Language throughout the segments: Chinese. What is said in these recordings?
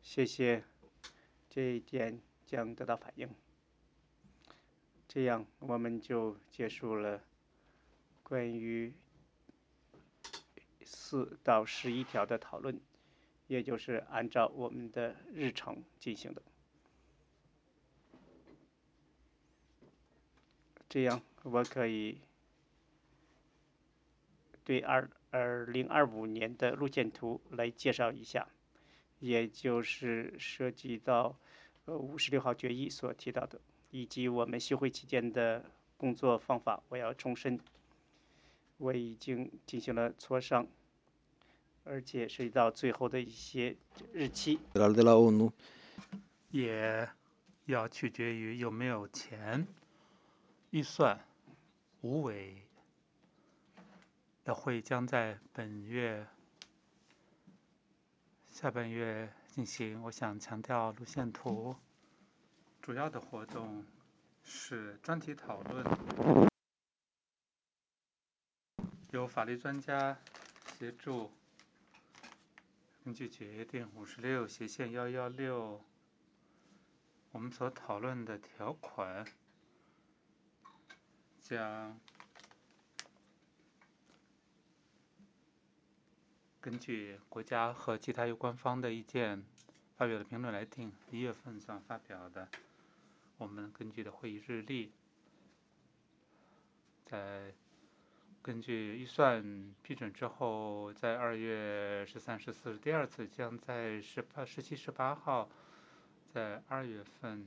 谢谢，这一点将得到反映。这样我们就结束了关于4到11条的讨论，也就是按照我们的日程进行的。这样我可以对2025年的路线图来介绍一下，也就是涉及到56号决议所提到的，以及我们休会期间的工作方法。我要重申，我已经进行了磋商，而且涉及到最后的一些日期， 也要取决于有没有钱。预算5委的会将在本月下半月进行。我想强调，路线图主要的活动是专题讨论，由法律专家协助，根据决定56/116，我们所讨论的条款将根据国家和其他有关方的意见发表的评论来定。1月份上发表的，我们根据的会议日历，在根据预算批准之后，在2月13、14第二次，将在17、18号，在2月份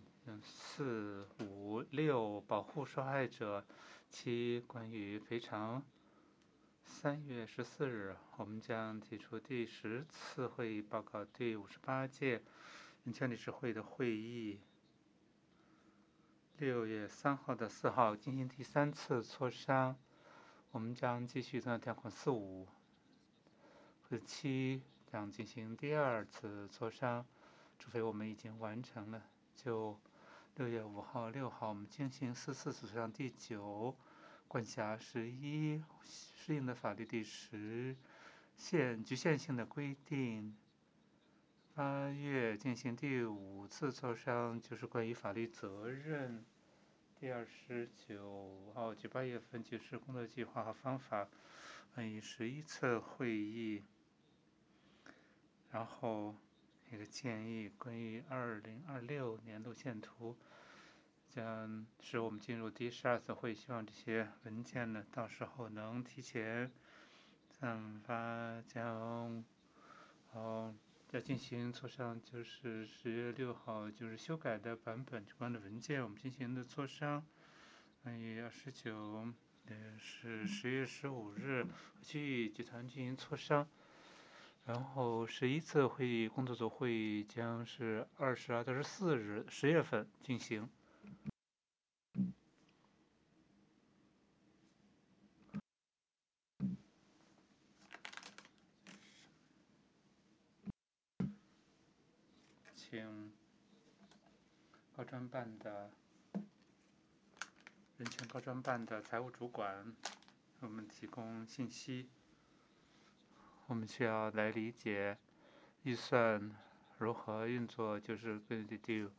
4、5、6保护受害者其关于赔偿。3月14日，我们将提出第10次会议报告，第58届人权理事会的会议。6月3号到4号进行第3次磋商，我们将继续在条款4、5和7将进行第2次磋商，除非我们已经完成了。就6月5号、6号，我们进行4次磋商。第9管辖11适应的法律第10局限性的规定。8月进行第5次磋商，就是关于法律责任。第29号至8月份就是工作计划和方法，以11次会议。然后一个建议关于2026年路线图，将使我们进入第12次会议，希望这些文件呢，到时候能提前散发，要进行磋商，就是10月6号，就是修改的版本相关的文件，我们进行的磋商。19也是10月15日去集团进行磋商。然后11次会议工作组会议将是22到24日10月份进行。请高专办的人权高专办的财务主管我们提供信息。我们需要来理解预算如何运作，就是根据第